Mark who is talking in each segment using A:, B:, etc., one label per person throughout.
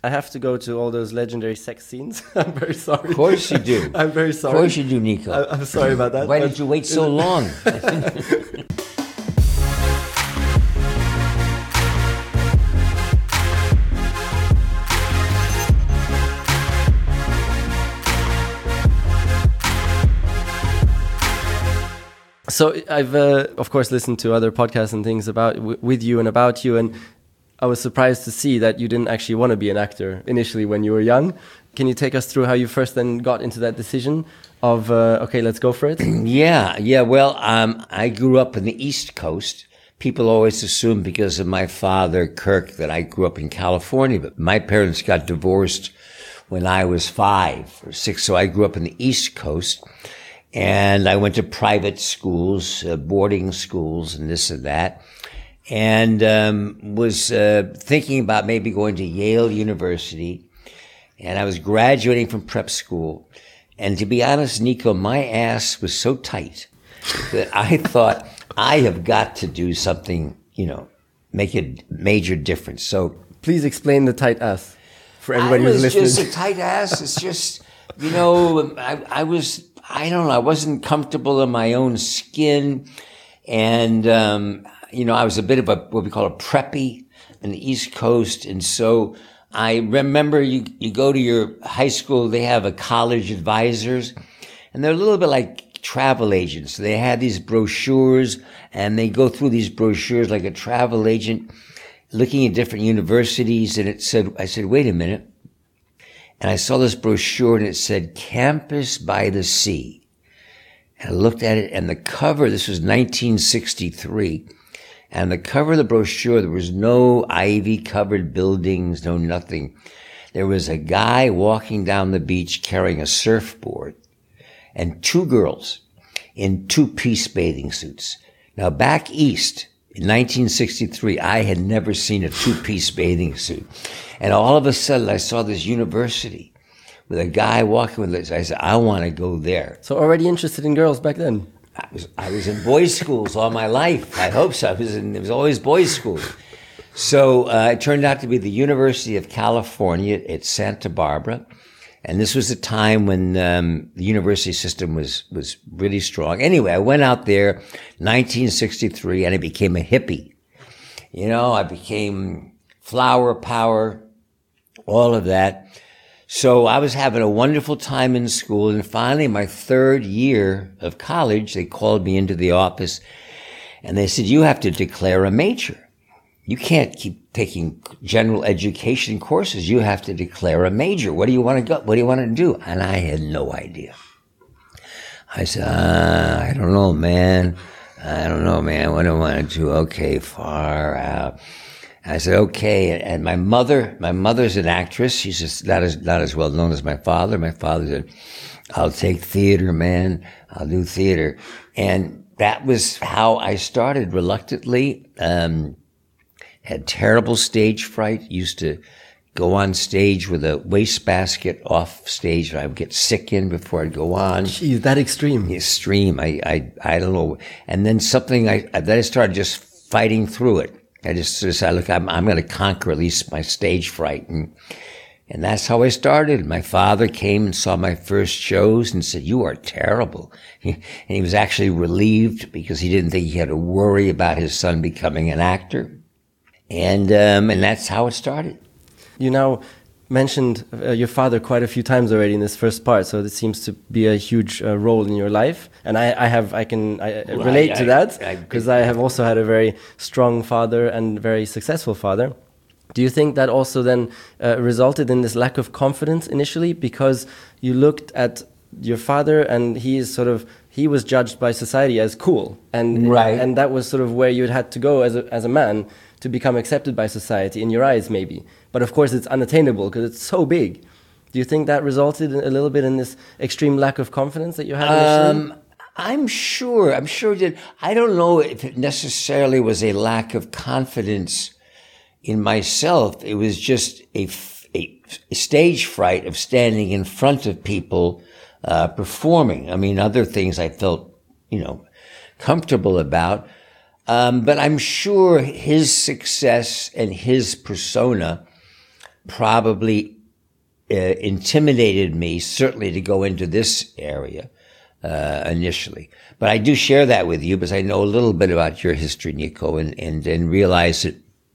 A: I have to go to all those legendary sex scenes. I'm very sorry.
B: Of course you do.
A: I'm very sorry.
B: Of course you do, Nico.
A: I'm sorry about that.
B: Why did you wait so long?
A: So I've, of course, listened to other podcasts and things about with you and about you, and I was surprised to see that you didn't actually want to be an actor initially when you were young. Can you take us through how you first then got into that decision of, okay, let's go for it?
B: Yeah. Well, I grew up in the East Coast. People always assume because of my father, Kirk, that I grew up in California, but my parents got divorced when I was 5 or 6, so I grew up in the East Coast. And I went to private schools, boarding schools and this and that. And was thinking about maybe going to Yale University. And I was graduating from prep school. And to be honest, Nico, my ass was so tight that I thought I have got to do something, make a major difference. So
A: please explain the tight ass for everybody who's listening.
B: It was just a tight ass. It's just, I don't know, I wasn't comfortable in my own skin. And, I was a bit of what we call a preppy in the East Coast. And so I remember you go to your high school, they have a college advisors, and they're a little bit like travel agents. They had these brochures, and they go through these brochures like a travel agent, looking at different universities. And I said, wait a minute. And I saw this brochure and it said Campus by the Sea. And I looked at it, and the cover, this was 1963, and the cover of the brochure, there was no ivy-covered buildings, no nothing. There was a guy walking down the beach carrying a surfboard, and 2 girls in 2-piece bathing suits. Now, back east, in 1963, I had never seen a 2-piece bathing suit. And all of a sudden, I saw this university with a guy walking with this. I said, I want to go there.
A: So already interested in girls back then?
B: I was in boys' schools all my life. I hope so. It was always boys' schools. So it turned out to be the University of California at Santa Barbara. And this was a time when the university system was really strong. Anyway, I went out there 1963, and I became a hippie. I became flower power, all of that. So I was having a wonderful time in school, and finally my 3rd year of college, they called me into the office, and they said, you have to declare a major. You can't keep taking general education courses. You have to declare a major. What do you want to go? What do you want to do? And I had no idea. I said, I don't know, man. What do I want to do? Okay, far out. I said, okay. And my mother's an actress. She's just not as well known as my father. My father said, I'll take theater, man. I'll do theater. And that was how I started, reluctantly. Had terrible stage fright. Used to go on stage with a wastebasket off stage. I would get sick before I'd go on.
A: Geez, that extreme.
B: Extreme. I don't know. And then then I started just fighting through it. I just decided, look, I'm going to conquer at least my stage fright. And that's how I started. My father came and saw my first shows and said, you are terrible. And he was actually relieved because he didn't think he had to worry about his son becoming an actor. And that's how it started.
A: You now mentioned your father quite a few times already in this first part, so this seems to be a huge role in your life. And I can relate to that because I have also had a very strong father and very successful father. Do you think that also then resulted in this lack of confidence initially because you looked at your father and he was judged by society as cool, and that was sort of where you had to go as a man to become accepted by society in your eyes, maybe. But of course, it's unattainable because it's so big. Do you think that resulted a little bit in this extreme lack of confidence that you had initially?
B: I'm sure it did. I don't know if it necessarily was a lack of confidence in myself. It was just a stage fright of standing in front of people, performing. I mean, other things I felt, comfortable about. But I'm sure his success and his persona probably intimidated me, certainly, to go into this area initially. But I do share that with you because I know a little bit about your history, Nico, and realize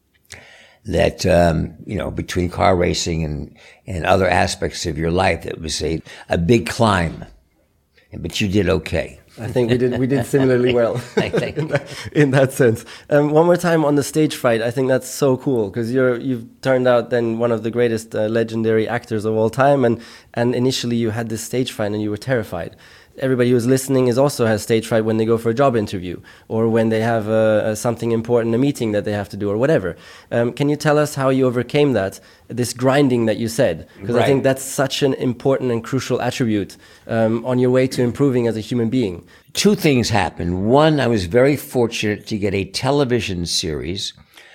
B: that between car racing and other aspects of your life, it was a big climb. But you did okay.
A: I think we did similarly well in that sense. One more time on the stage fright. I think that's so cool because you've turned out then one of the greatest legendary actors of all time, and initially you had this stage fright and you were terrified. Everybody who's listening also has stage fright when they go for a job interview or when they have something important, a meeting that they have to do or whatever. Can you tell us how you overcame this grinding that you said? Because I think that's such an important and crucial attribute on your way to improving as a human being.
B: Two things happened. One, I was very fortunate to get a television series.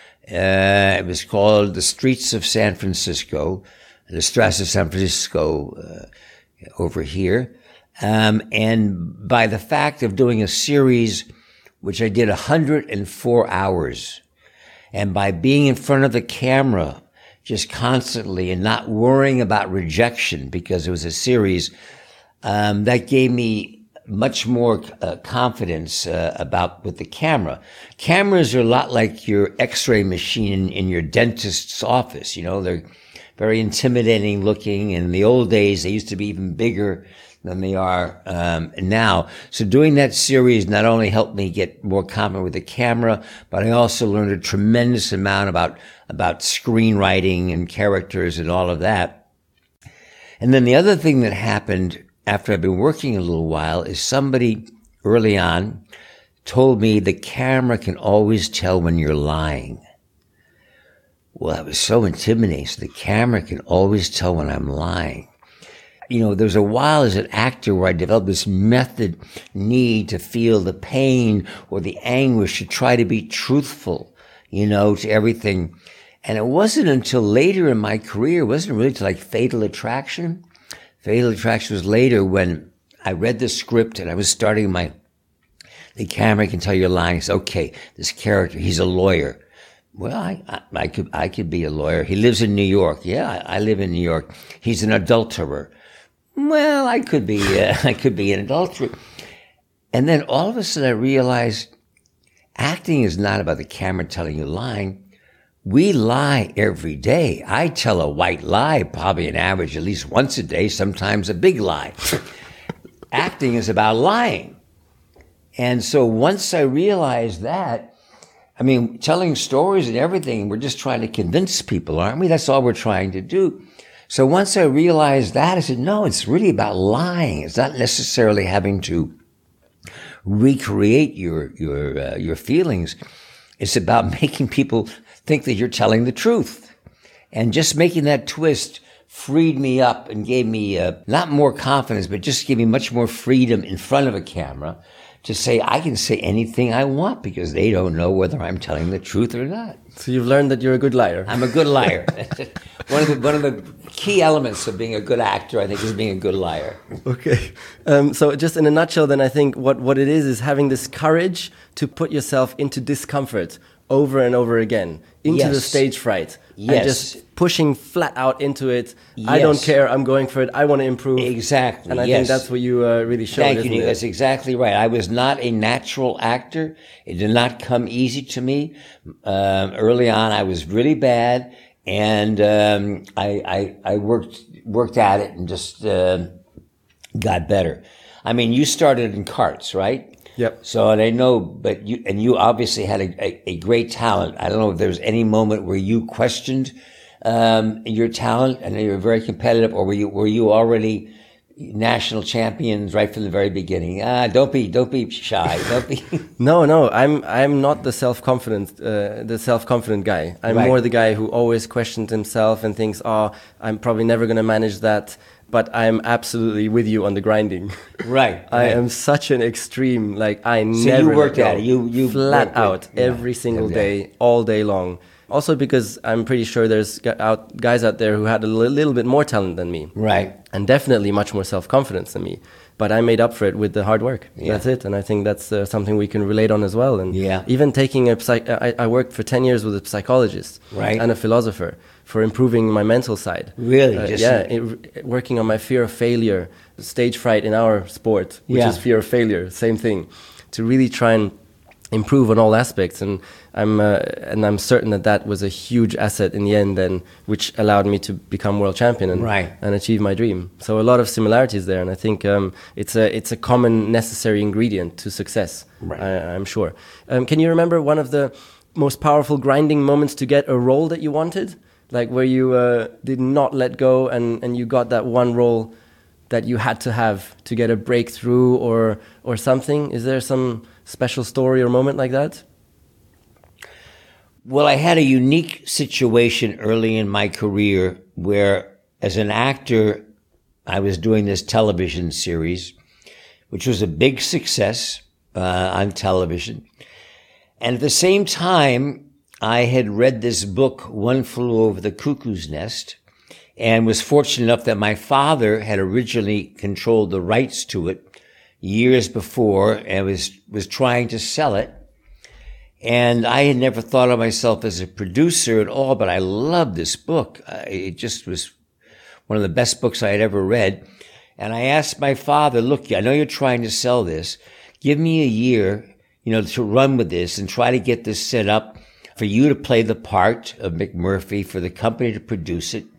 B: It was called The Streets of San Francisco, the Strasse of San Francisco over here. And by the fact of doing a series, which I did 104 hours, and by being in front of the camera just constantly and not worrying about rejection because it was a series, that gave me much more confidence with the camera. Cameras are a lot like your x-ray machine in your dentist's office. They're very intimidating looking. And in the old days, they used to be even bigger than they are now. So doing that series not only helped me get more confident with the camera, but I also learned a tremendous amount about screenwriting and characters and all of that. And then the other thing that happened after I've been working a little while is somebody early on told me the camera can always tell when you're lying. Well, that was so intimidating. So the camera can always tell when I'm lying. There's a while as an actor where I developed this need to feel the pain or the anguish, to try to be truthful, to everything. And it wasn't until later in my career, it wasn't really till like Fatal Attraction. Fatal Attraction was later when I read the script and I was starting the camera can tell you're lying. It's okay, this character, he's a lawyer. Well, I could be a lawyer. He lives in New York. Yeah, I live in New York. He's an adulterer. Well, I could be an adulterer. And then all of a sudden I realized acting is not about the camera telling you lying. We lie every day. I tell a white lie, probably an average at least once a day, sometimes a big lie. Acting is about lying. And so once I realized that, telling stories and everything, we're just trying to convince people, aren't we? That's all we're trying to do. So once I realized that, I said, no, it's really about lying. It's not necessarily having to recreate your feelings. It's about making people think that you're telling the truth. And just making that twist freed me up and gave me not more confidence, but just gave me much more freedom in front of a camera to say I can say anything I want because they don't know whether I'm telling the truth or not.
A: So you've learned that you're a good liar.
B: I'm a good liar. One of the key elements of being a good actor, I think, is being a good liar.
A: Okay. So just in a nutshell, then I think what it is having this courage to put yourself into discomfort over and over again, into the stage fright.
B: Yes.
A: And just pushing flat out into it. Yes. I don't care. I'm going for it. I want to improve.
B: Exactly.
A: And I think that's what you really showed.
B: Thank you. That's exactly right. I was not a natural actor. It did not come easy to me. Early on, I was really bad, and I worked at it and just got better. You started in carts, right?
A: Yep.
B: So, and I know, but you obviously had a great talent. I don't know if there's any moment where you questioned your talent. I know you were very competitive, or were you already national champions right from the very beginning? Don't be shy. Don't be.
A: No. I'm not the self-confident guy. I'm more the guy who always questions himself and thinks, I'm probably never going to manage that. But I'm absolutely with you on the grinding.
B: Right.
A: I am such an extreme,
B: So
A: never
B: you worked at it. You
A: flat out every single day, all day long. Also because I'm pretty sure there's guys out there who had a little bit more talent than me.
B: Right.
A: And definitely much more self-confidence than me. But I made up for it with the hard work.
B: Yeah.
A: That's it. And I think that's something we can relate on as well. And
B: yeah.
A: even taking I worked for 10 years with a psychologist
B: right.
A: and a philosopher. for improving my mental side.
B: Really?
A: Working on my fear of failure, stage fright in our sport, which is fear of failure, same thing, to really try and improve on all aspects. And I'm certain that was a huge asset in the end, then, which allowed me to become world champion and achieve my dream. So a lot of similarities there, and I think it's a common necessary ingredient to success. I'm sure. Can you remember one of the most powerful grinding moments to get a role that you wanted, like where you did not let go and you got that one role that you had to have to get a breakthrough or something? Is there some special story or moment like that?
B: Well, I had a unique situation early in my career where, as an actor, I was doing this television series, which was a big success on television. And at the same time, I had read this book, One Flew Over the Cuckoo's Nest, and was fortunate enough that my father had originally controlled the rights to it years before and was trying to sell it. And I had never thought of myself as a producer at all, but I loved this book. It just was one of the best books I had ever read. And I asked my father, look, I know you're trying to sell this. Give me a year, to run with this and try to get this set up for you to play the part of McMurphy, for the company to produce it.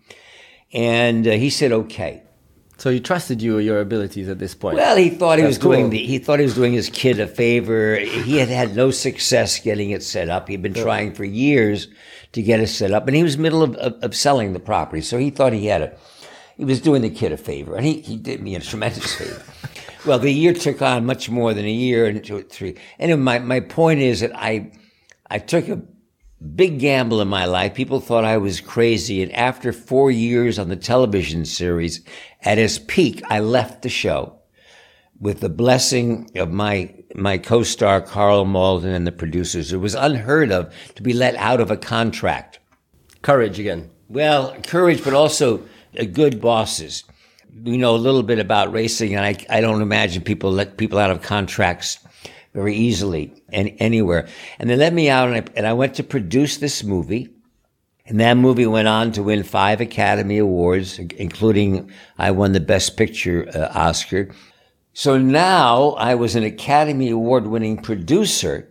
B: And he said, okay.
A: So he trusted your abilities at this point.
B: Well, he thought he was doing his kid a favor. He had had no success getting it set up. He'd been trying for years to get it set up, and he was middle of selling the property. So he thought he was doing the kid a favor, and he did me a tremendous favor. Well, the year took on much more than a year and 2 or 3. Anyway, my point is that I took a big gamble in my life. People thought I was crazy. And after 4 years on the television series, at its peak, I left the show with the blessing of my co-star, Carl Malden, and the producers. It was unheard of to be let out of a contract.
A: Courage again.
B: Well, courage, but also good bosses. We know a little bit about racing, and I don't imagine people let people out of contracts very easily and anywhere. And they let me out, and I went to produce this movie. And that movie went on to win 5 Academy Awards, including I won the Best Picture Oscar. So now I was an Academy Award-winning producer,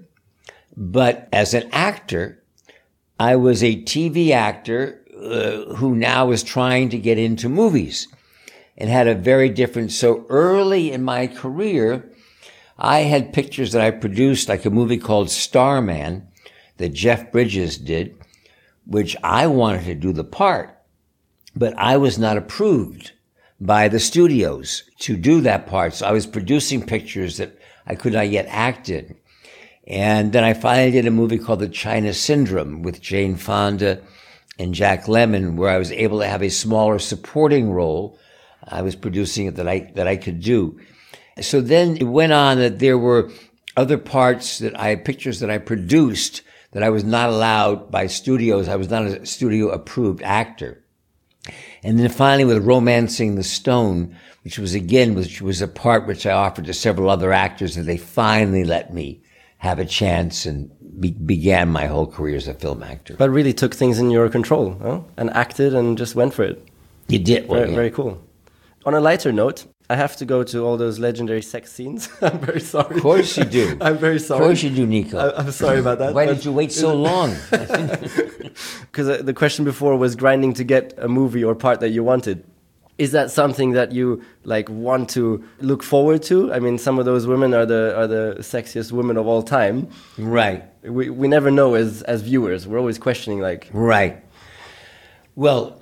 B: but as an actor, I was a TV actor who now is trying to get into movies and had a very different. So early in my career, I had pictures that I produced, like a movie called Starman that Jeff Bridges did, which I wanted to do the part, but I was not approved by the studios to do that part. So I was producing pictures that I could not yet act in. And then I finally did a movie called The China Syndrome with Jane Fonda and Jack Lemmon, where I was able to have a smaller supporting role. I was producing it that I could do. So then it went on that there were other parts pictures that I produced that I was not allowed by studios. I was not a studio approved actor. And then finally with Romancing the Stone, which was a part which I offered to several other actors, that they finally let me have a chance and began my whole career as a film actor.
A: But really took things in your control, huh? And acted and just went for it.
B: You did. Well,
A: very cool. On a lighter note, I have to go to all those legendary sex scenes. I'm very sorry.
B: Of course you do.
A: I'm very sorry.
B: Of course you do, Nico.
A: I'm sorry about that.
B: Why did you wait so long?
A: Because the question before was grinding to get a movie or part that you wanted. Is that something that you want to look forward to? I mean, some of those women are the sexiest women of all time.
B: Right.
A: We never know as viewers. We're always questioning
B: Right. Well,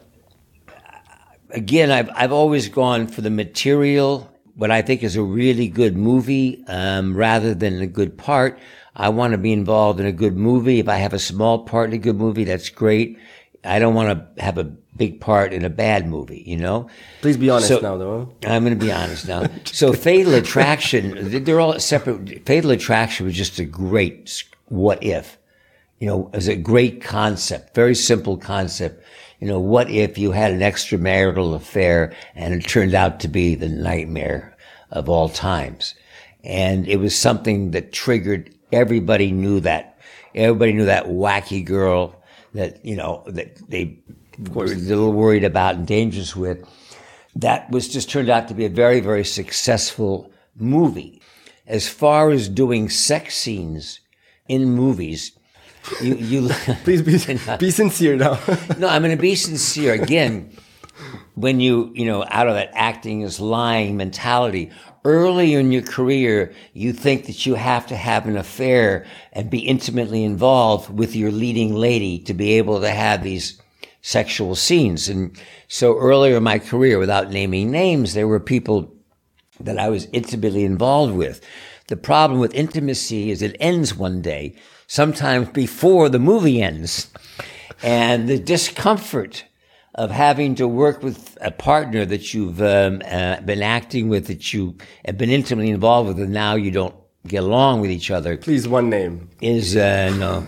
B: again, I've always gone for the material, what I think is a really good movie, rather than a good part. I want to be involved in a good movie. If I have a small part in a good movie, that's great. I don't want to have a big part in a bad movie,
A: Please be honest now, though.
B: I'm going to be honest now. So Fatal Attraction, they're all separate. Fatal Attraction was just a great what if. As a great concept, very simple concept. What if you had an extramarital affair and it turned out to be the nightmare of all times? And it was something that triggered, everybody knew that wacky girl that, that they a little worried about and dangerous with. That was just turned out to be a very, very successful movie. As far as doing sex scenes in movies, you
A: please be sincere now.
B: No, I'm going to be sincere. Again, when you out of that acting is lying mentality, early in your career, you think that you have to have an affair and be intimately involved with your leading lady to be able to have these sexual scenes. And so earlier in my career, without naming names, there were people that I was intimately involved with. The problem with intimacy is it ends one day, sometimes before the movie ends. And the discomfort of having to work with a partner that you've been acting with, that you have been intimately involved with, and now you don't get along with each other.
A: Please, one name.
B: Is, no.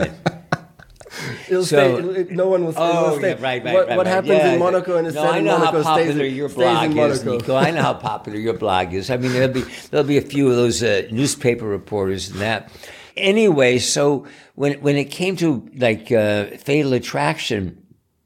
A: No one will stay.
B: Oh, yeah, right.
A: What happens in Monaco and is said in Monaco stays in Monaco.
B: Nico. I know how popular your blog is. I mean, there'll be a few of those newspaper reporters and that. Anyway, so when it came to like Fatal Attraction,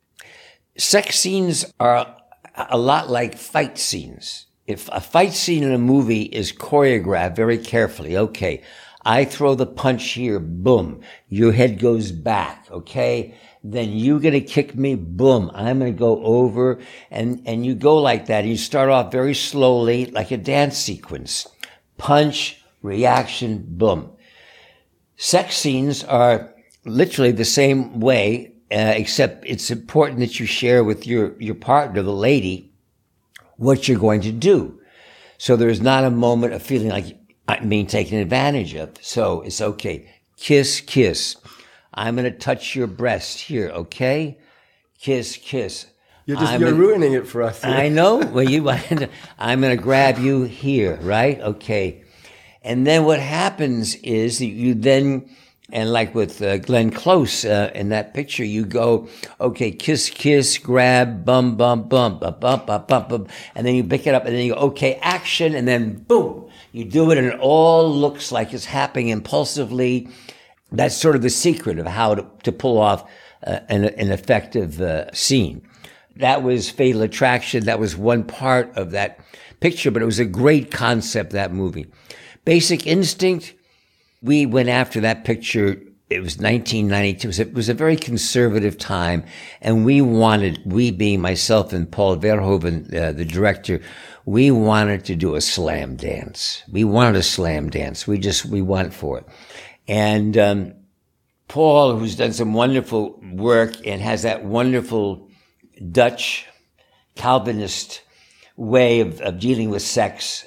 B: sex scenes are a lot like fight scenes. If a fight scene in a movie is choreographed very carefully, okay, I throw the punch here, boom, your head goes back, okay? Then you're going to kick me, boom, I'm going to go over, and you go like that. You start off very slowly, like a dance sequence. Punch, reaction, boom. Sex scenes are literally the same way, except it's important that you share with your partner, the lady, what you're going to do. So there's not a moment of feeling like I'm being taken advantage of. So it's okay. Kiss, kiss. I'm going to touch your breast here, okay? Kiss, kiss.
A: You're ruining it for us. Here.
B: I know. Well, I'm going to grab you here, right? Okay. And then what happens is that you then, and like with Glenn Close in that picture, you go, okay, kiss, kiss, grab, bum, bum, bum, bum, bum, bum, bum, bum, and then you pick it up, and then you go, okay, action, and then boom, you do it, and it all looks like it's happening impulsively. That's sort of the secret of how to pull off an effective scene. That was Fatal Attraction. That was one part of that picture, but it was a great concept, that movie. Basic Instinct, we went after that picture. It was 1992. It was a very conservative time, and we being myself and Paul Verhoeven, the director, we wanted to do a slam dance. We wanted a slam dance. We went for it. And Paul, who's done some wonderful work and has that wonderful Dutch Calvinist way of dealing with sex,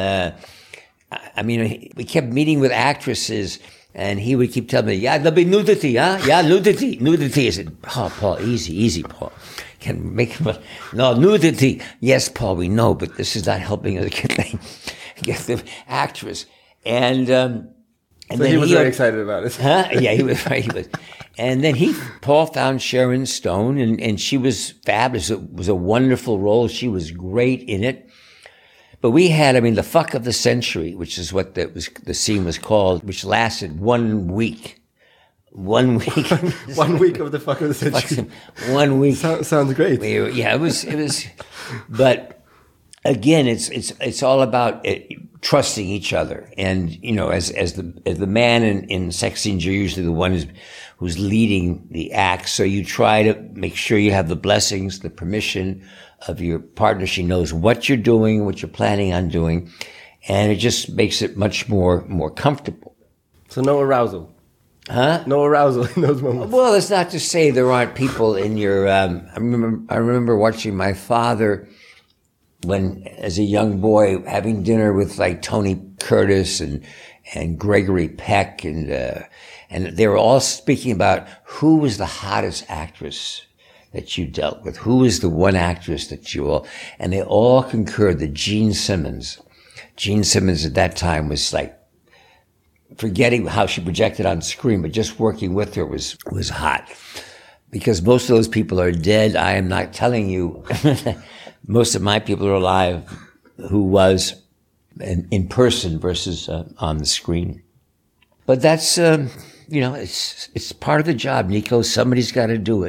B: I mean, we kept meeting with actresses, and he would keep telling me, yeah, there'll be nudity, huh? Yeah, nudity. I said, oh, Paul, easy, Paul. Can make him, no, nudity. Yes, Paul, we know, but this is not helping us get the actress. And
A: so then he was very excited about it.
B: Huh? Yeah, he was. And then Paul found Sharon Stone, and she was fabulous. It was a wonderful role. She was great in it. But we had, the fuck of the century, which is what the scene was called, which lasted 1 week. 1 week.
A: 1 week of the fuck of the century.
B: 1 week.
A: Sounds great.
B: It was. But again, it's all about trusting each other. And, as the man in sex scenes, you're usually the one who's leading the act. So you try to make sure you have the blessings, the permission of your partner. She knows what you're doing, what you're planning on doing, and it just makes it much more comfortable.
A: So no arousal.
B: Huh?
A: No arousal in those moments.
B: Well, it's not to say there aren't people in your. I remember watching my father when, as a young boy, having dinner with like Tony Curtis and Gregory Peck, and they were all speaking about who was the hottest actress that you dealt with, who was the one actress that and they all concurred that Gene Simmons at that time was like, forgetting how she projected on screen, but just working with her was hot. Because most of those people are dead. I am not telling you. Most of my people are alive who was in person versus on the screen. But that's, it's part of the job, Nico. Somebody's got to do it.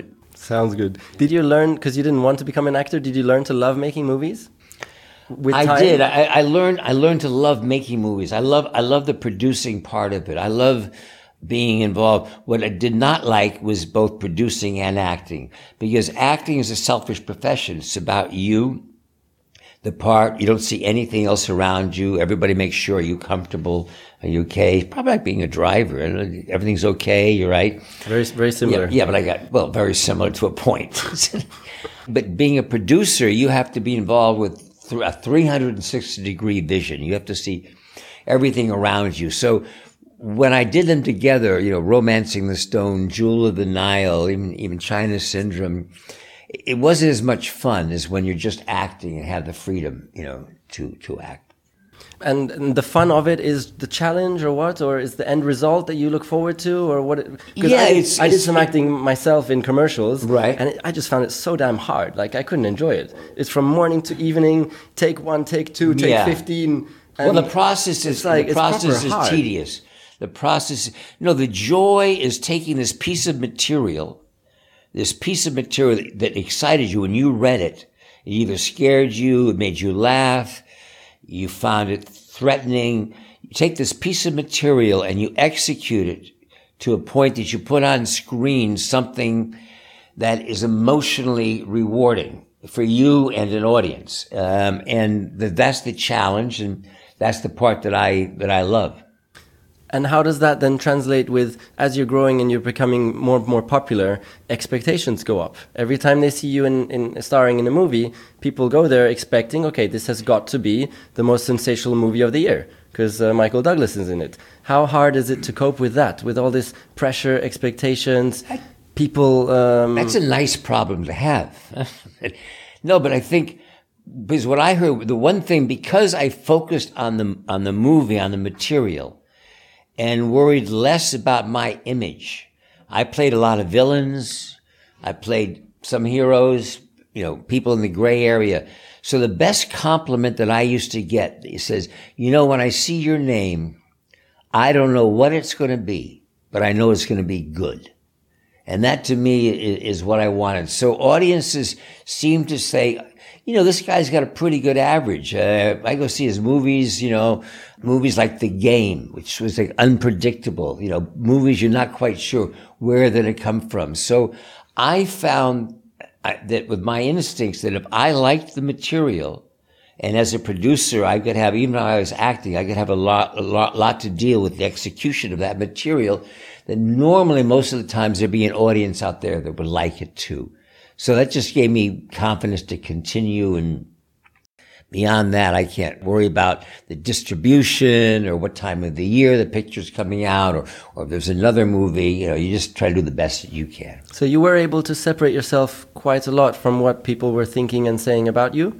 A: Sounds good. Did you learn, because you didn't want to become an actor, did you learn to love making movies?
B: I did. I learned to love making movies. I love the producing part of it. I love being involved. What I did not like was both producing and acting, because acting is a selfish profession. It's about you, the part. You don't see anything else around you. Everybody makes sure you're comfortable. Are you okay? It's probably like being a driver. Everything's okay. You're right.
A: Very, very similar.
B: Yeah, but very similar to a point. But being a producer, you have to be involved with a 360-degree vision. You have to see everything around you. So when I did them together, Romancing the Stone, Jewel of the Nile, even China Syndrome, it wasn't as much fun as when you're just acting and have the freedom, to act.
A: And the fun of it is the challenge, or what? Or is the end result that you look forward to, or what? Because I did some acting myself in commercials,
B: right?
A: And I just found it so damn hard. Like, I couldn't enjoy it. It's from morning to evening. Take 1, take 2, take 15.
B: Well, the process is tedious. The process, the joy is taking this piece of material that excited you when you read it. It either scared you, it made you laugh, you found it threatening. You take this piece of material and you execute it to a point that you put on screen something that is emotionally rewarding for you and an audience. And that's the challenge, and that's the part that I love.
A: And how does that then translate with, as you're growing and you're becoming more and more popular, expectations go up? Every time they see you in starring in a movie, people go there expecting, okay, this has got to be the most sensational movie of the year, because Michael Douglas is in it. How hard is it to cope with that, with all this pressure, expectations, people...
B: That's a nice problem to have. No, but I think, because what I heard, the one thing, because I focused on the movie, on the material, and worried less about my image. I played a lot of villains. I played some heroes, people in the gray area. So the best compliment that I used to get, he says, when I see your name, I don't know what it's going to be, but I know it's going to be good. And that to me is what I wanted. So audiences seem to say, this guy's got a pretty good average. I go see his movies, movies like The Game, which was like unpredictable, movies you're not quite sure where they're going to come from. So I found that with my instincts, that if I liked the material, and as a producer, I could have, even though I was acting, I could have a lot to deal with the execution of that material, then normally most of the times there'd be an audience out there that would like it too. So that just gave me confidence to continue, and beyond that, I can't worry about the distribution or what time of the year the picture's coming out, or if there's another movie. You just try to do the best that you can.
A: So you were able to separate yourself quite a lot from what people were thinking and saying about you?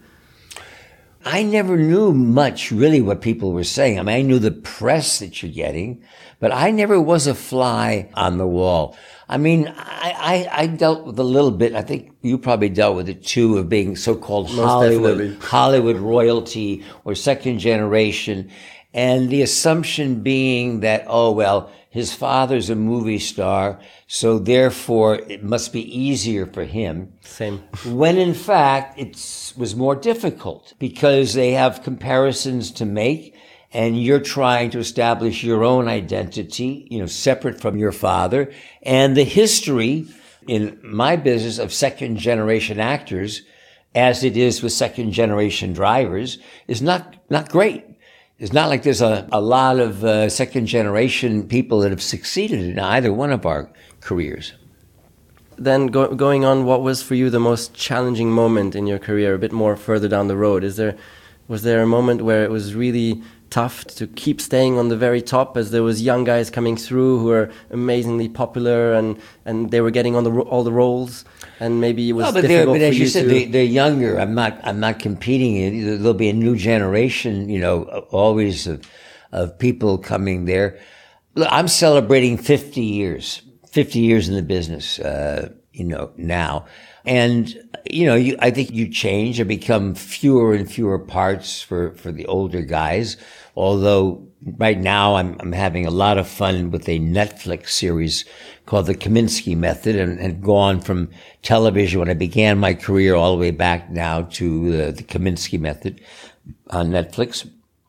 B: I never knew much really what people were saying. I mean, I knew the press that you're getting, but I never was a fly on the wall. I mean, I dealt with a little bit. I think you probably dealt with it too, of being so-called Hollywood royalty or second generation. And the assumption being that, his father's a movie star, so therefore it must be easier for him.
A: Same.
B: When in fact, it was more difficult because they have comparisons to make. And you're trying to establish your own identity, separate from your father. And the history in my business of second generation actors, as it is with second generation drivers, is not great. It's not like there's a lot of second generation people that have succeeded in either one of our careers.
A: Then going on, what was for you the most challenging moment in your career, a bit more further down the road? Was there a moment where it was really tough to keep staying on the very top, as there was young guys coming through who were amazingly popular and they were getting on all the roles, and maybe it was difficult
B: but
A: for
B: as you said,
A: to...
B: they're younger. I'm not competing. There'll be a new generation, always of people coming there. Look, I'm celebrating 50 years in the business, now. And, I think you change and become fewer and fewer parts for the older guys. Although right now I'm having a lot of fun with a Netflix series called The Kominsky Method, and gone from television when I began my career all the way back now to the Kominsky Method on Netflix.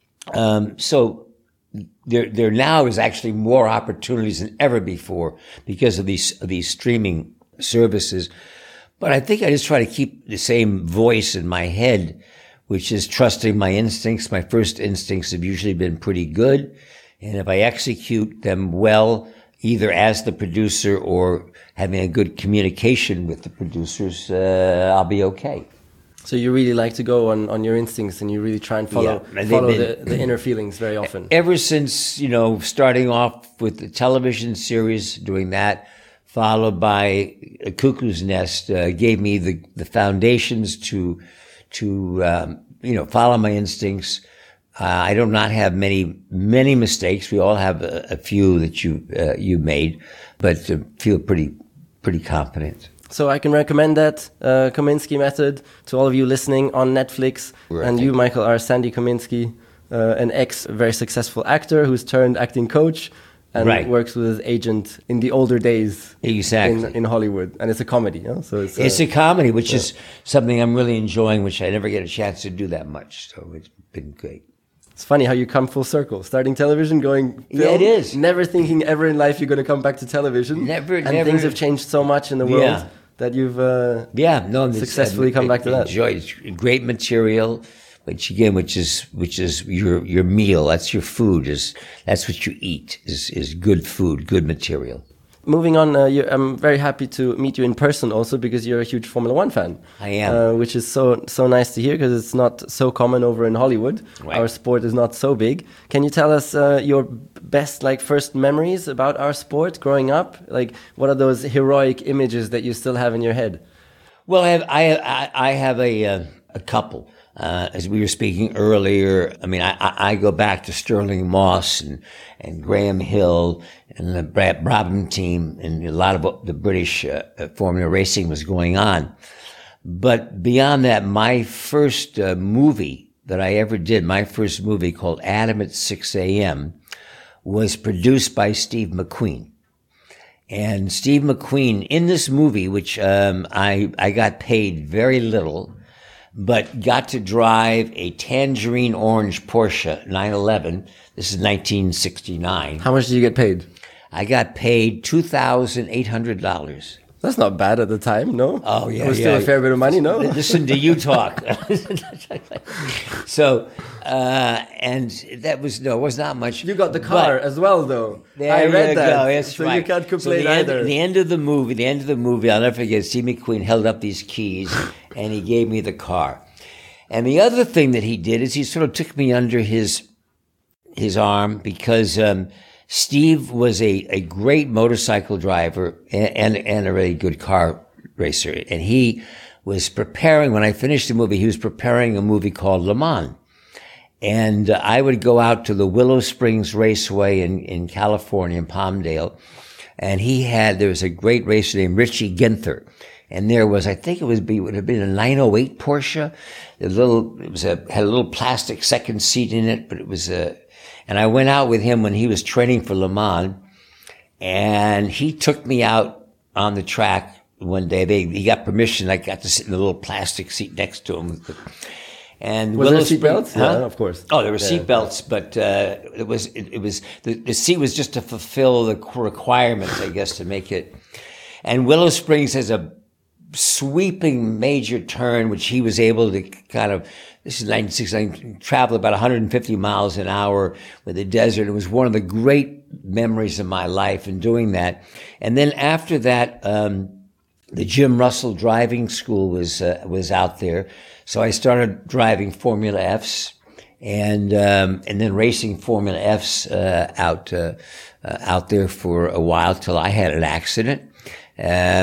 B: So there now is actually more opportunities than ever before because of these streaming services. But I think I just try to keep the same voice in my head, which is trusting my instincts. My first instincts have usually been pretty good. And if I execute them well, either as the producer or having a good communication with the producers, I'll be okay.
A: So you really like to go on your instincts, and you really try and follow the inner feelings very often.
B: Ever since, starting off with the television series, doing that, followed by A Cuckoo's Nest, gave me the foundations to follow my instincts. I do not have many mistakes. We all have a few that you made, but feel pretty confident.
A: So I can recommend that Kominsky Method to all of you listening on Netflix. Right. And you, Michael, are Sandy Kominsky, an very successful actor who's turned acting coach and works with his agent in the older days.
B: Exactly.
A: In Hollywood. And it's a comedy. So
B: it's a comedy, which is something I'm really enjoying, which I never get a chance to do that much. So it's been great.
A: It's funny how you come full circle. Starting television, going film.
B: Yeah, it is.
A: Never thinking ever in life you're going to come back to television.
B: Never.
A: Things have changed so much in the world that you've successfully come back to that.
B: It's great material, which is your meal. That's your food. That's what you eat. Is good food, good material.
A: Moving on, I'm very happy to meet you in person also, because you're a huge Formula One fan.
B: I am.
A: Which is so nice to hear, because it's not so common over in Hollywood. Right. Our sport is not so big. Can you tell us your best first memories about our sport growing up? What are those heroic images that you still have in your head?
B: Well, I have a couple. As we were speaking earlier, I go back to Sterling Moss and Graham Hill and the Brad Brabham team, and a lot of the British Formula racing was going on. But beyond that, my first movie that I ever did, my first movie called Adam at 6 a.m., was produced by Steve McQueen. And Steve McQueen, in this movie, which I got paid very little, but got to drive a tangerine orange Porsche 911. This is 1969.
A: How much did you get paid?
B: I got paid $2,800.
A: That's not bad at the time, no?
B: Oh, yeah.
A: It was still a fair bit of money, no?
B: Listen to you talk. So, and that was not much.
A: You got the car as well, though. I read that. That's right. You can't complain either.
B: The end of the movie, I'll never forget, Steve McQueen held up these keys and he gave me the car. And the other thing that he did is he sort of took me under his arm, because Steve was a great motorcycle driver and a really good car racer. And he was preparing, when I finished the movie, he was preparing a movie called Le Mans. And I would go out to the Willow Springs Raceway in California, in Palmdale. And there was a great racer named Richie Ginther. And there was, I think it would have been a 908 Porsche. Had a little plastic second seat in it, but it was and I went out with him when he was training for Le Mans, and he took me out on the track one day. He got permission. I got to sit in the little plastic seat next to him. And
A: was there seatbelts?
B: Huh?
A: Yeah, of course.
B: Oh, there were seatbelts, but it was the seat was just to fulfill the requirements, I guess, to make it. And Willow Springs has a sweeping major turn, which he was able to this is 1969, travel about 150 miles an hour with the desert. It was one of the great memories of my life in doing that. And then after that, the Jim Russell driving school was out there. So I started driving Formula Fs and then racing Formula Fs, out there for a while till I had an accident.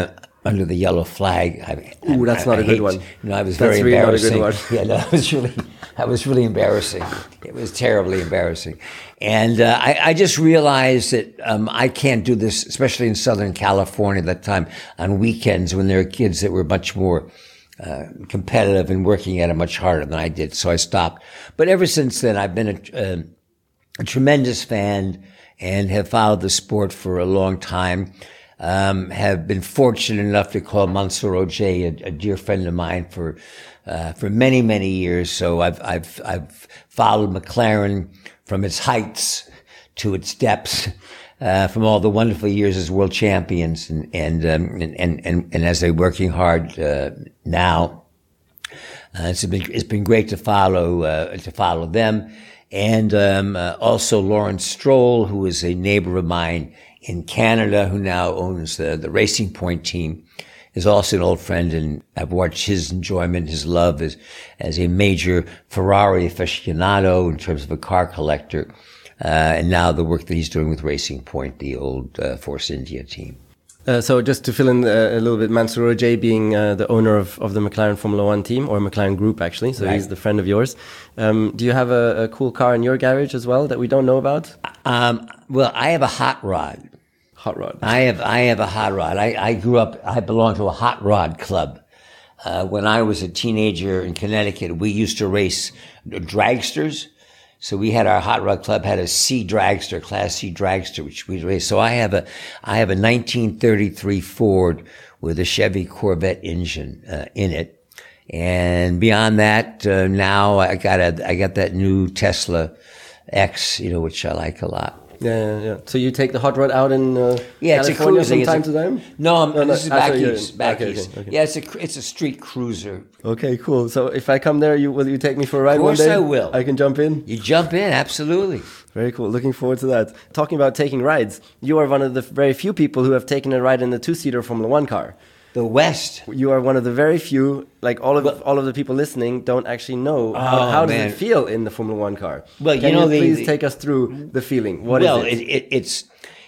B: under the yellow flag.
A: Ooh, that's not a good one.
B: No, I was very embarrassing. That's really not a good one. Yeah, no, that was really embarrassing. It was terribly embarrassing. And I just realized that I can't do this, especially in Southern California at that time, on weekends when there were kids that were much more competitive and working at it much harder than I did. So I stopped. But ever since then, I've been a tremendous fan and have followed the sport for a long time. Have been fortunate enough to call Mansour Ojei a dear friend of mine for many, many years. So I've followed McLaren from its heights to its depths, from all the wonderful years as world champions and as they're working hard, now. It's been great to follow them. And, also Lawrence Stroll, who is a neighbor of mine in Canada, who now owns the Racing Point team, is also an old friend, and I've watched his enjoyment, his love as a major Ferrari aficionado in terms of a car collector, and now the work that he's doing with Racing Point, the old Force India team.
A: So just to fill in a little bit, Mansour Ojei being the owner of the McLaren Formula One team, or McLaren Group actually, so right. He's the friend of yours. Do you have a cool car in your garage as well that we don't know about?
B: Well, I have a hot rod.
A: Hot rod.
B: I have a hot rod. I grew up, I belonged to a hot rod club. When I was a teenager in Connecticut, we used to race dragsters. So we had our hot rod club had a C dragster, Class C dragster, which we raced. So I have a 1933 Ford with a Chevy Corvette engine in it. And beyond that, now I got that new Tesla X, which I like a lot.
A: Yeah. So you take the hot rod out in
B: California
A: from time to time?
B: No, this is back east.
A: Okay.
B: Yeah, it's a street cruiser.
A: Okay, cool. So if I come there, will you take me for a ride one day?
B: Of course I will.
A: I can jump in?
B: You jump in, absolutely.
A: Very cool. Looking forward to that. Talking about taking rides, you are one of the very few people who have taken a ride in the two-seater Formula One car.
B: The West.
A: You are one of the very few, like all of the people listening don't actually know how does it feel in the Formula One car.
B: Well,
A: Can you please take us through the feeling? What is it?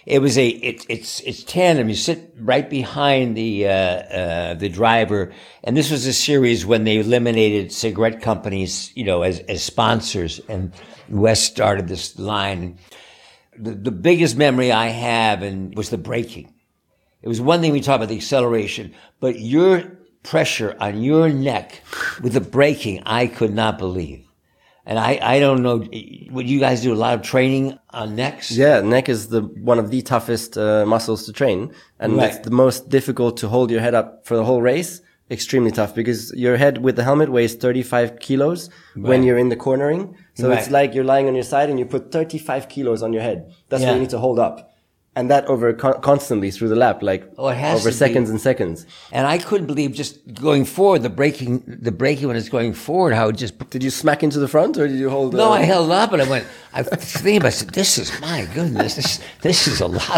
B: It's tandem. You sit right behind the driver, and this was a series when they eliminated cigarette companies, as sponsors, and West started this line. The biggest memory I have was the braking. It was one thing we talked about the acceleration, but your pressure on your neck with the braking, I could not believe. And I don't know, would you guys do a lot of training on necks?
A: Yeah, neck is one of the toughest muscles to train. And It's the most difficult to hold your head up for the whole race. Extremely tough because your head with the helmet weighs 35 kilos when you're in the cornering. So it's like you're lying on your side and you put 35 kilos on your head. That's what you need to hold up. And that over constantly through the lap, over seconds and seconds.
B: And I couldn't believe just going forward, the braking when it's going forward, how it just...
A: Did you smack into the front or did you hold...
B: No, I held up and I think, I said, this is, my goodness, this is a lot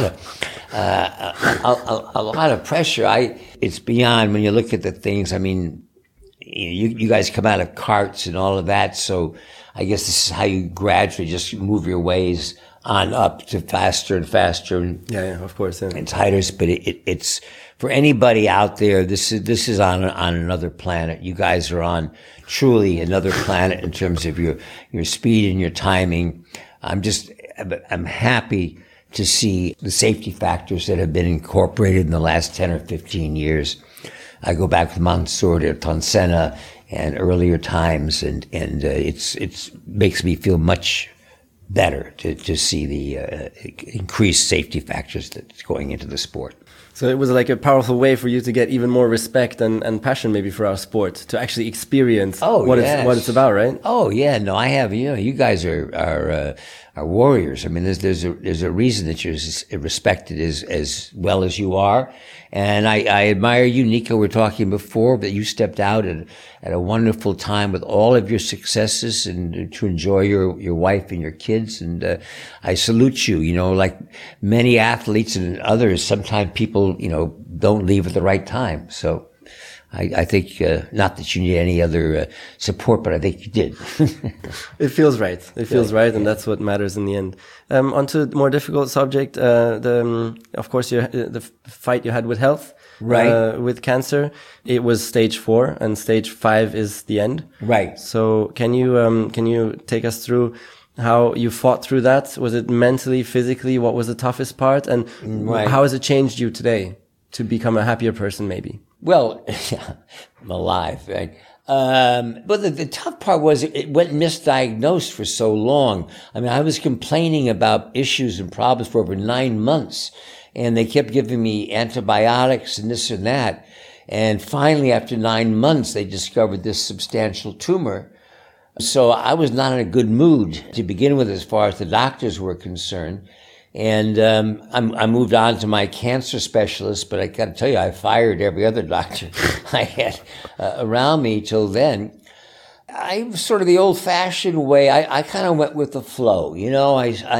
B: of pressure. It's beyond when you look at the things. I mean, you guys come out of carts and all of that. So I guess this is how you gradually just move your ways on up to faster and faster.
A: Yeah, of course. Yeah.
B: And tighter, but it's for anybody out there. This is on another planet. You guys are on truly another planet in terms of your speed and your timing. I'm happy to see the safety factors that have been incorporated in the last 10 or 15 years. I go back with Mansour to Ayrton Senna and earlier times, and it's makes me feel much better to see the increased safety factors that's going into the sport.
A: So it was like a powerful way for you to get even more respect and passion maybe for our sport, to actually experience what it's about, right?
B: Oh yeah, no, I have. You guys are warriors. I mean, there's a reason that you're as respected as well as you are, and I admire you, Nico. We were talking before, but you stepped out at a wonderful time with all of your successes and to enjoy your wife and your kids, and I salute you. Like many athletes and others, sometimes people don't leave at the right time. So I think, not that you need any other support, but I think you did.
A: It feels right. It feels right, and that's what matters in the end. On to the more difficult subject, of course, the fight you had with health.
B: right.
A: With cancer. It was stage 4, and stage 5 is the end.
B: Right.
A: So can you take us through how you fought through that? Was it mentally, physically? What was the toughest part? And how has it changed you today to become a happier person, maybe?
B: Well, I'm alive, right? But the tough part was it went misdiagnosed for so long. I mean, I was complaining about issues and problems for over 9 months, and they kept giving me antibiotics and this and that. And finally, after 9 months, they discovered this substantial tumor. So I was not in a good mood to begin with as far as the doctors were concerned. And I moved on to my cancer specialist, but I got to tell you, I fired every other doctor I had around me till then. I was sort of the old-fashioned way. I kind of went with the flow. You know,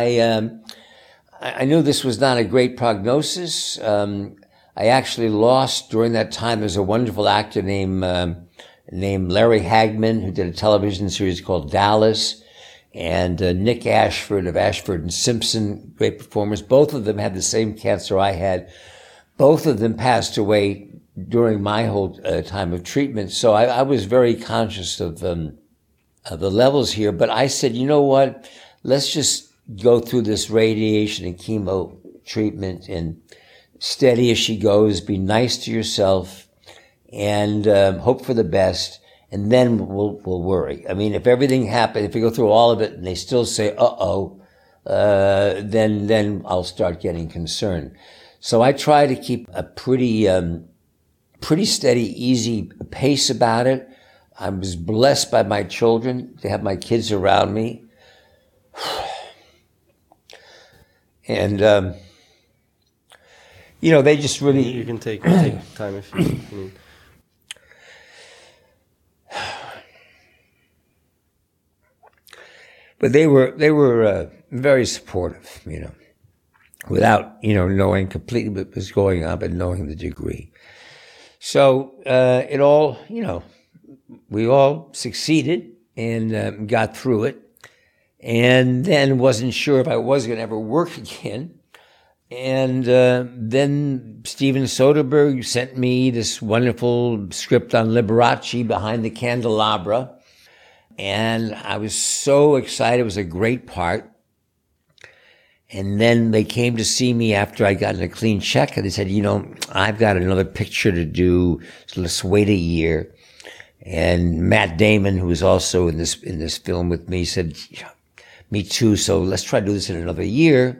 B: I knew this was not a great prognosis. I actually lost during that time. There's a wonderful actor named Larry Hagman, who did a television series called Dallas. And Nick Ashford of Ashford and Simpson, great performers. Both of them had the same cancer I had. Both of them passed away during my whole time of treatment. So I was very conscious of the levels here. But I said, you know what? Let's just go through this radiation and chemo treatment and steady as she goes. Be nice to yourself and hope for the best. And then we'll worry. I mean, if everything happens, if we go through all of it and they still say, then I'll start getting concerned. So I try to keep a pretty steady, easy pace about it. I was blessed by my children to have my kids around me. And, they just really...
A: You can take time if you need.
B: But they were very supportive, without, knowing completely what was going on, but knowing the degree. So, it all, we all succeeded and got through it. And then wasn't sure if I was going to ever work again. And then Steven Soderbergh sent me this wonderful script on Liberace, Behind the Candelabra. And I was so excited. It was a great part. And then they came to see me after I got a clean check, and they said, I've got another picture to do, so let's wait a year. And Matt Damon, who was also in this film with me, said, me too, so let's try to do this in another year.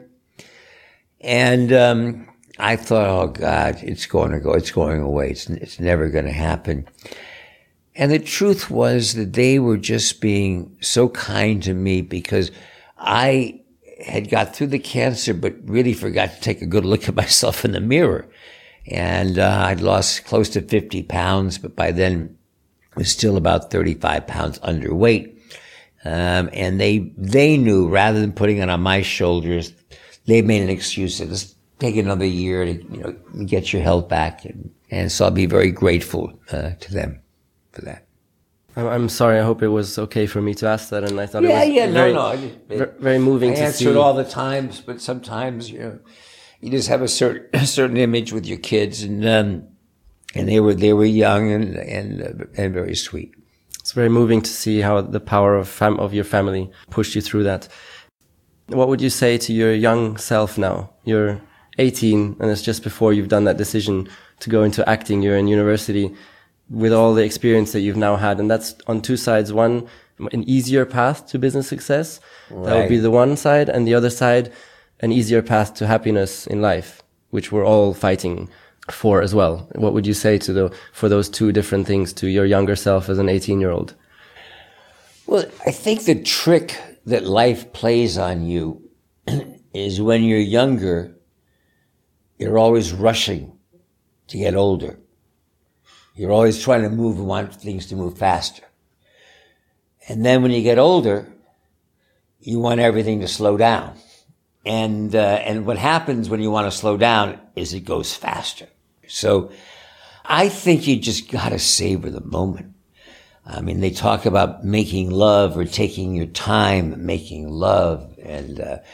B: And I thought, oh God, it's going away. It's never going to happen. And the truth was that they were just being so kind to me because I had got through the cancer, but really forgot to take a good look at myself in the mirror. And I'd lost close to 50 pounds, but by then I was still about 35 pounds underweight. And they knew, rather than putting it on my shoulders, they made an excuse of just take another year to, get your health back. And so I'll be very grateful to them for that.
A: I'm sorry. I hope it was okay for me to ask that, and I thought it was very moving to see. I
B: answer it all the times, but sometimes you just have a certain image with your kids, and they were young and very sweet.
A: It's very moving to see how the power of your family pushed you through that. What would you say to your young self now? You're 18, and it's just before you've done that decision to go into acting. You're in university with all the experience that you've now had. And that's on two sides. One, an easier path to business success. Right. That would be the one side. And the other side, an easier path to happiness in life, which we're all fighting for as well. What would you say for those two different things to your younger self as an 18-year-old?
B: Well, I think the trick that life plays on you is when you're younger, you're always rushing to get older. You're always trying to move and want things to move faster. And then when you get older, you want everything to slow down. And what happens when you want to slow down is it goes faster. So I think you just gotta savor the moment. I mean, they talk about making love or taking your time making love. And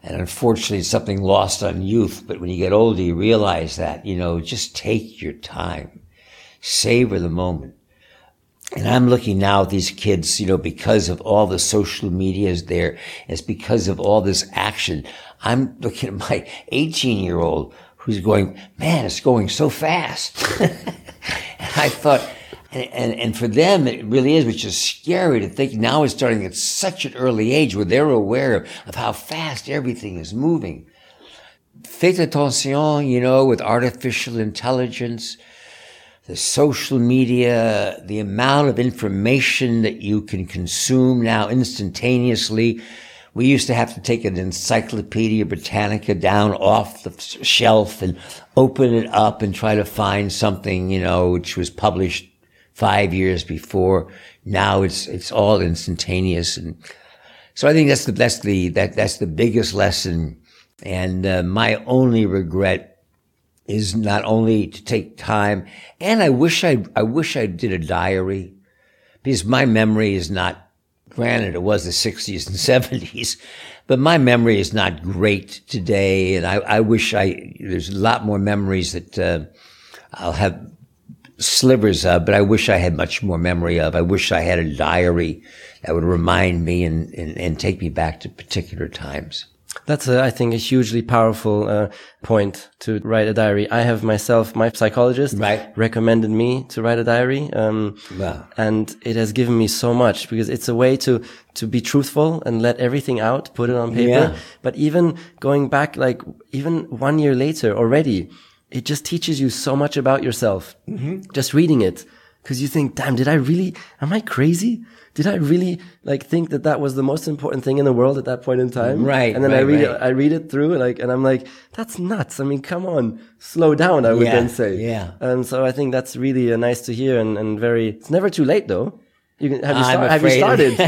B: And unfortunately, it's something lost on youth. But when you get older, you realize that, just take your time, savor the moment. And I'm looking now at these kids, because of all the social media is there. It's because of all this action. I'm looking at my 18-year-old who's going, man, it's going so fast. And I thought, and for them, it really is, which is scary to think now it's starting at such an early age where they're aware of how fast everything is moving. Faites attention, with artificial intelligence, the social media, the amount of information that you can consume now instantaneously. We used to have to take an Encyclopedia Britannica down off the shelf and open it up and try to find something, which was published 5 years before. Now it's all instantaneous. And so I think that's the biggest lesson. And my only regret is not only to take time, and I wish I did a diary, because my memory is not, granted it was the 60s and 70s, but my memory is not great today, and I wish there's a lot more memories that I'll have slivers of, but I wish I had much more memory of. I wish I had a diary that would remind me and take me back to particular times.
A: That's, I think, a hugely powerful point, to write a diary. I have myself, my psychologist recommended me to write a diary.
B: Wow.
A: And it has given me so much, because it's a way to be truthful and let everything out, put it on paper. Yeah. But even going back, even 1 year later already, it just teaches you so much about yourself. Mm-hmm. Just reading it. Because you think, damn, am I crazy? Did I really think that was the most important thing in the world at that point in time?
B: Right.
A: And then I read it through and I'm like, that's nuts. I mean, come on, slow down, I would then say.
B: Yeah.
A: And so I think that's really nice to hear and it's never too late though.
B: Have you
A: started?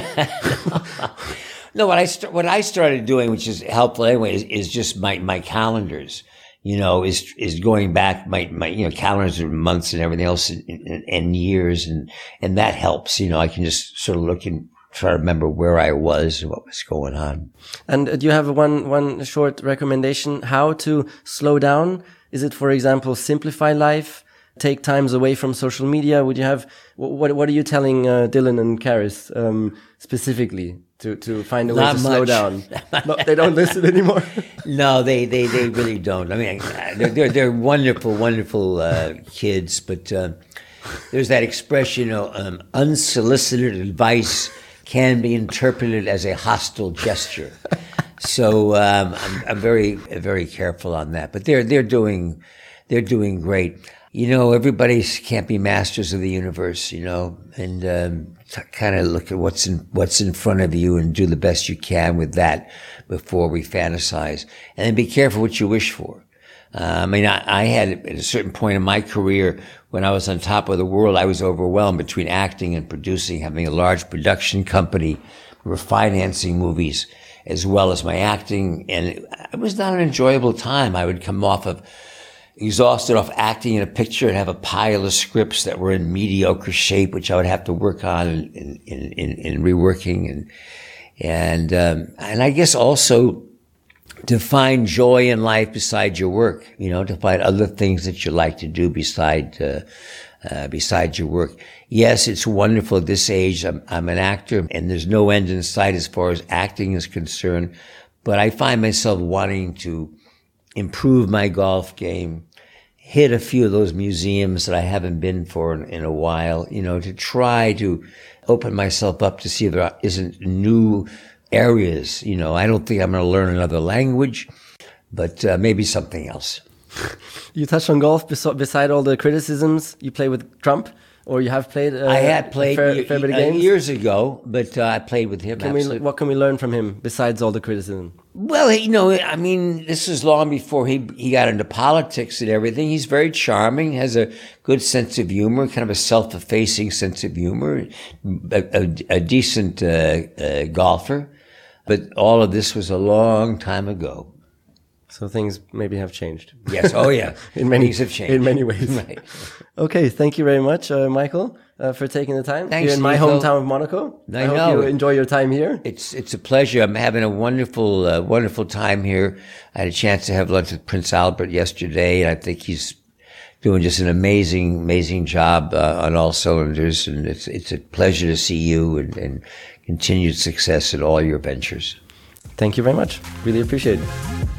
B: No, what I started doing, which is helpful anyway, is just my calendars. Is going back my calendars and months and everything else and years and that helps. I can just sort of look and try to remember where I was and what was going on.
A: And do you have one short recommendation how to slow down? Is it, for example, simplify life, take times away from social media? Would you have, what are you telling Dylan and Karis specifically? To find a way to slow down. No, they don't listen anymore.
B: No, they really don't. I mean, they're wonderful, wonderful kids, but there's that expression, unsolicited advice can be interpreted as a hostile gesture. So I'm very, very careful on that. But they're doing great. Everybody can't be masters of the universe, and kind of look at what's in front of you and do the best you can with that before we fantasize. And then be careful what you wish for. I had at a certain point in my career when I was on top of the world, I was overwhelmed between acting and producing, having a large production company. We were financing movies as well as my acting, and it was not an enjoyable time. I would come off of exhausted off acting in a picture and have a pile of scripts that were in mediocre shape, which I would have to work on in reworking and I guess also to find joy in life beside your work, to find other things that you like to do beside your work. Yes, it's wonderful at this age. I'm an actor and there's no end in sight as far as acting is concerned, but I find myself wanting to improve my golf game, hit a few of those museums that I haven't been for in a while, to try to open myself up to see if there isn't new areas. I don't think I'm going to learn another language, but maybe something else.
A: You touched on golf beside all the criticisms. You play with Trump, or you have played?
B: I had played
A: fair bit of games
B: years ago, but I played with him.
A: What can we learn from him besides all the criticism?
B: Well, this is long before he got into politics and everything. He's very charming, has a good sense of humor, kind of a self-effacing sense of humor, a decent golfer. But all of this was a long time ago.
A: So things maybe have changed.
B: Yes. Oh, yeah.
A: Things have changed. In many ways.
B: Right.
A: Okay. Thank you very much, Michael, for taking the time.
B: Thanks,
A: here in my hometown of Monaco.
B: I
A: hope
B: know.
A: you enjoy your time here.
B: It's a pleasure. I'm having a wonderful time here. I had a chance to have lunch with Prince Albert yesterday, and I think he's doing just an amazing job on all cylinders. And it's a pleasure to see you and continued success in all your ventures.
A: Thank you very much. Really appreciate it.